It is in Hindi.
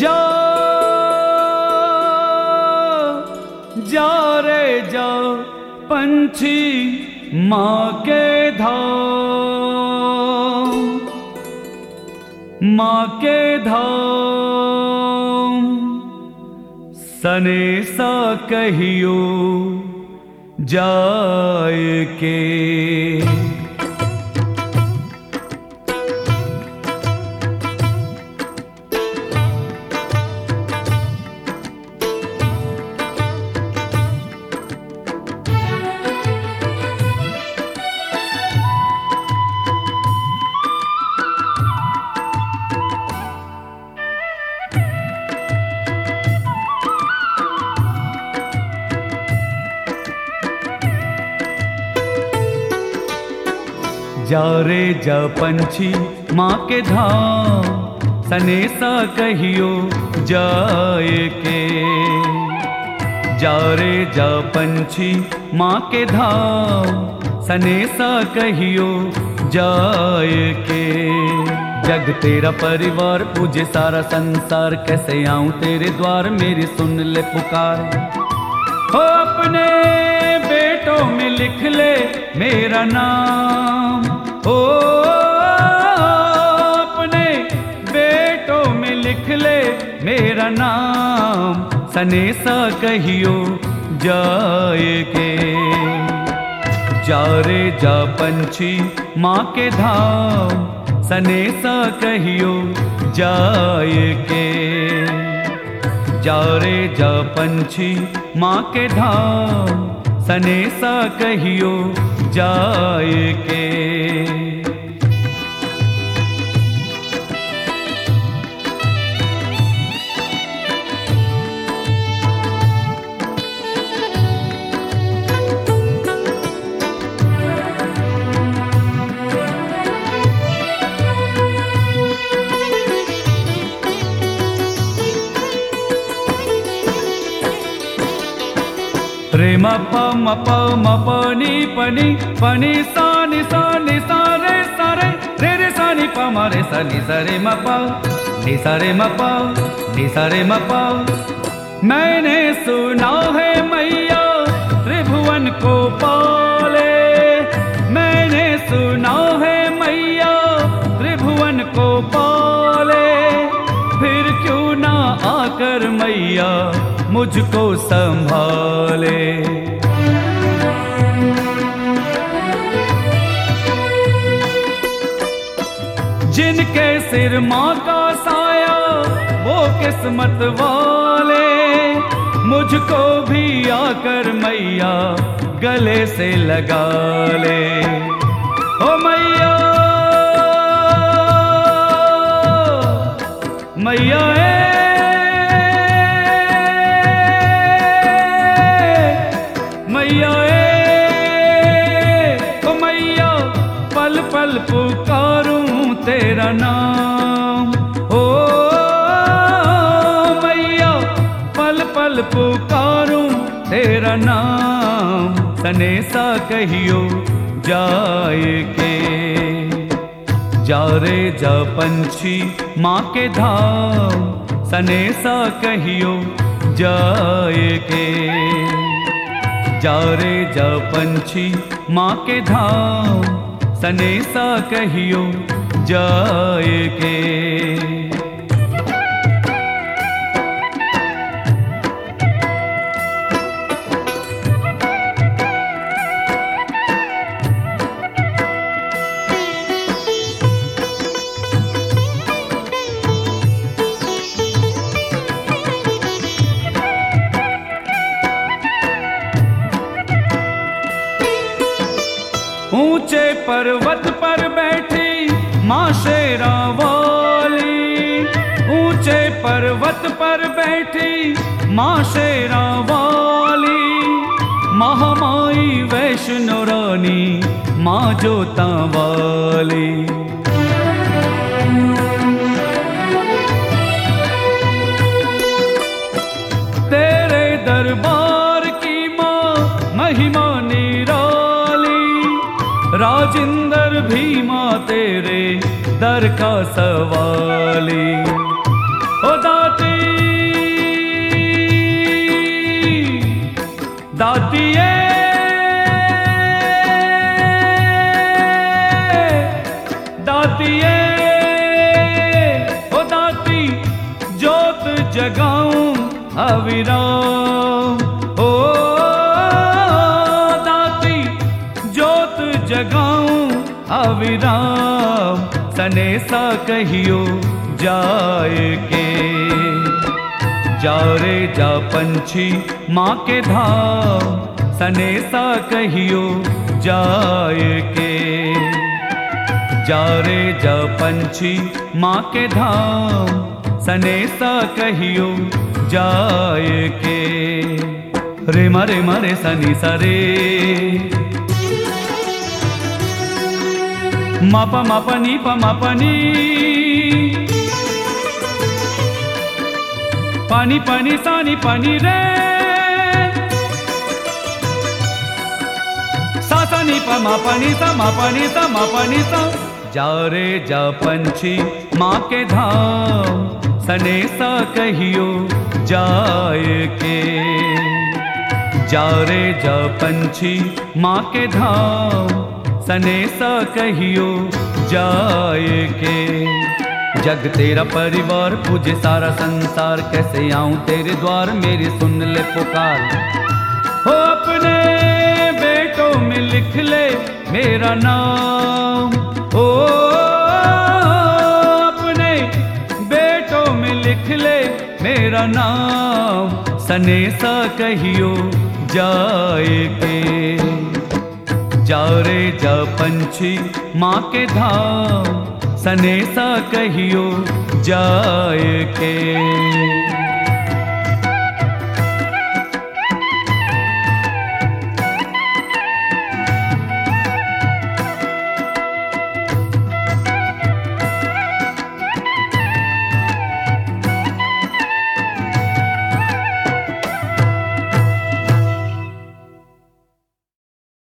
जा जा रे जा पंछी माँ के धाम, माँ के धाम। सनेसा कहियो जाए के। जा रे जा पंछी माँ के धाम, सनेसा कहियो जाए के। जा रे जा पंछी माँ के धाम, सनेसा कहियो जाए के। जग तेरा परिवार पूजे सारा संसार, कैसे आऊं तेरे द्वार मेरी सुन ले पुकार। हो अपने बेटों में लिख ले मेरा नाम, ओ अपने बेटों में लिख ले मेरा नाम। सनेसा कहियो जाए के। जा रे जा पंछी माँ के धाम, सनेसा कहियो जाए के। जा रे जा पंछी माँ के धाम, सनेसा कहियो जाए के। रे म प म प नि प नि सा नि सा नि सा रे रे सा नि प म रे सा नि सा रे म प नि सा रे म प नि सा रे म प। मैंने सुना है मैया त्रिभुवन को पाले, मैंने सुना है मैया त्रिभुवन को पाले। फिर क्यों ना आकर मैया मुझको संभाले। जिनके सिर माँ का साया वो किस्मत वाले, मुझको भी आकर मैया गले से लगा ले। ओ मैया मैया मैया ओ मैया पल पल पुकारूं तेरा नाम। ओ मैया पल पल पुकारूं तेरा नाम। सनेसा कहियो जाए के। जा रे जा पंछी माँ के धाम, सनेसा कहियो जाए के। जा रे जा पंछी माँ के धाम, सनेसा कहियो जाए के। ऊंचे पर्वत पर बैठी माँ शेरा वाली, ऊंचे पर्वत पर बैठी माँ शेरा वाली। महामाई वैष्णो रानी माँ जोता वाली। तेरे दरबार की माँ महिमा निराली, राजिंदर भी माँ तेरे दर का सवाली। ओ दाती दातिए दातिए ओ दाती जोत जगाऊं अविराम, ओ दाती जोत जगाऊं अविराम, सनेसा कहियो जाए के। जा रे जा पंछी माँ के धाम, सनेसा कहियो जाए के। जा रे जा पंछी माँ के धाम, सनेसा कहियो जाए के। रे मरे सनी सरे मापा मापनी पमापनी, पानी पानी सानी पानी रे, सा सानी पमा पानी सा मा पानी सा मा पानी सा। जा रे जा पंछी माँ के धाम, सनेसा कहियो जाए के। जा रे जा पंछी माँ के धाम, सनेसा कहियो जाए के। जग तेरा परिवार पूजे सारा संसार, कैसे आऊं तेरे द्वार मेरी सुन ले पुकार। हो अपने बेटों में लिख ले मेरा नाम, ओ अपने बेटों में लिख ले मेरा नाम, सनेसा कहियो जाए के। जा रे जा पंछी माँ के धाम, सनेसा कहियो जाए के।